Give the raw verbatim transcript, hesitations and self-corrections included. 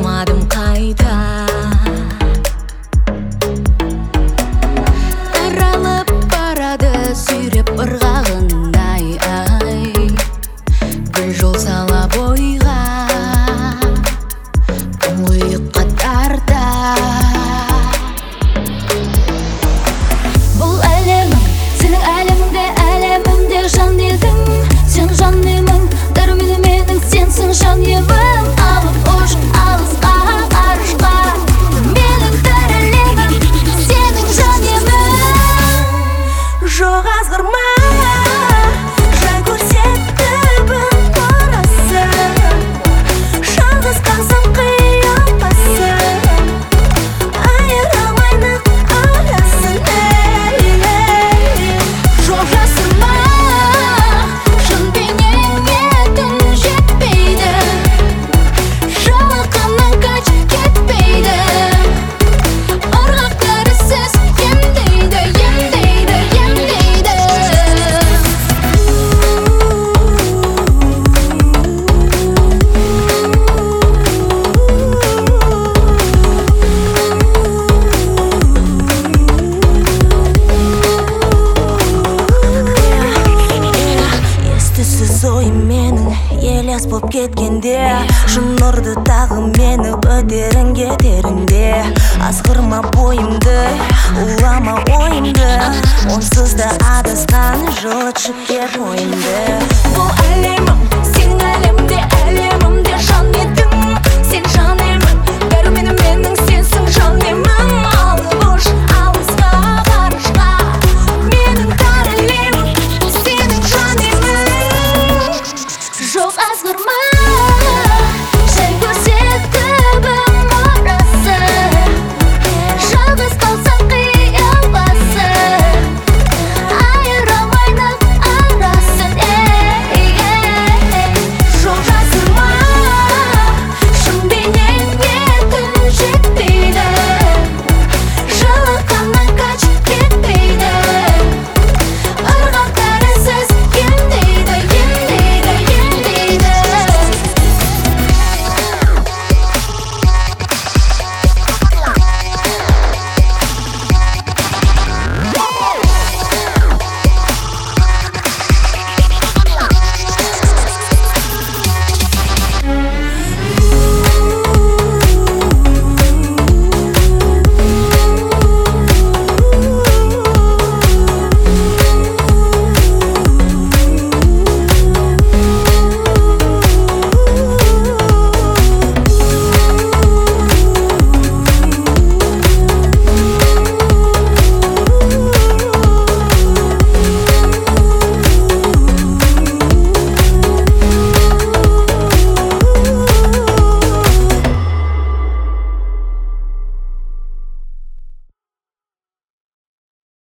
бармадым қайта. Таралып барады сүйреп ырғағындай ай, гүл жол сала бойға тұңғиыққа тарта. Бұл әлемің сенің әлеміңде, әлемімде жан едім. Сен жан емің, дәруменім менің, сенсің жан емім. Алып ұшын алысқа, арышқа, менің бір әлемім, сенің жан емің. Жоқ азғырма, жай көрсетті бүгін барасың. Жалғыз қалсам қиялмасың, айырамайнық арасын. Жоқ жасырма, шын бейнеңе түн жетпейді, жалақаннан қач кетпейді. Ырғақтары сіз емдейді, емдейді, емдейді. Естісіз ойым менің елес боп кеткенде, шын нұрды тағы мені өтерін кетерінде. Азғырма бойымды, улама ойымды, онсыз да адасқан жылытшы кет ойымды. Бұл әлемім, сенің әлеміңде, әлемімде жан едім.